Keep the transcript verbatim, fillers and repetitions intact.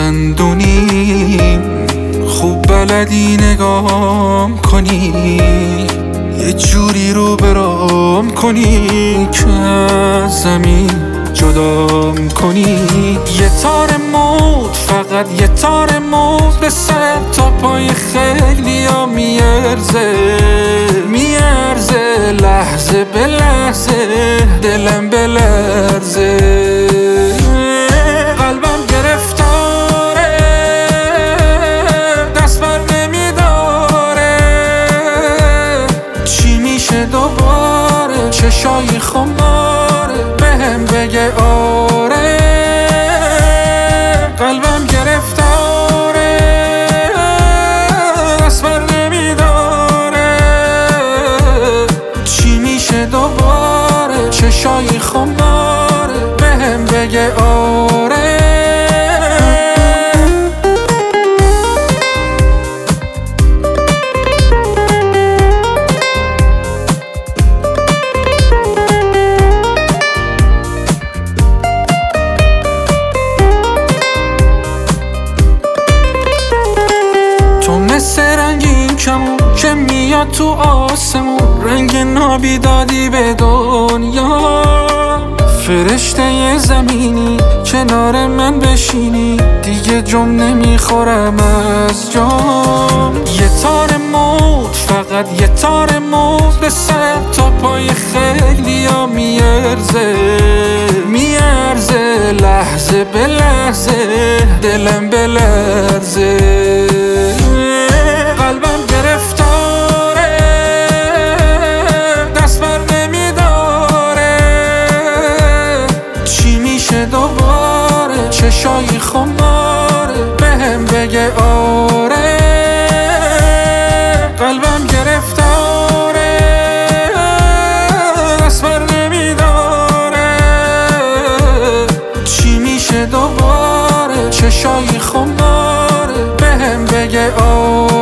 دندونی خوب بلدی نگام کنی، یه جوری رو برام کنی که از زمین جدام کنی. یه تار موت، فقط یه تار موت به سر تا پای خیلی ها میارزه میارزه لحظه به لحظه دلم بلرزه. قلبم گرفتاره دست بر نمیداره، چی میشه دوباره چشای خماره بهم بگه آره. قلبم گرفتاره دست بر نمیداره، چی میشه دوباره چشای خماره بهم بگه آره. مثل رنگین کمون که میاد تو آسمون، رنگ نابیدادی به دنیا. فرشته زمینی کنار من بشینی، دیگه جم نمیخورم از جام. یه تار موت، فقط یه تار موت به سر تا پای خیلی ها میارزه میارزه لحظه به لحظه دلم بلرزه. قلبم گرفتاره دست بر نمیداره، چی میشه دوباره چشای خماره بهم بگه آره. قلبم گرفتاره دست بر نمیداره، چی میشه دوباره چشای خماره بهم بگه آره.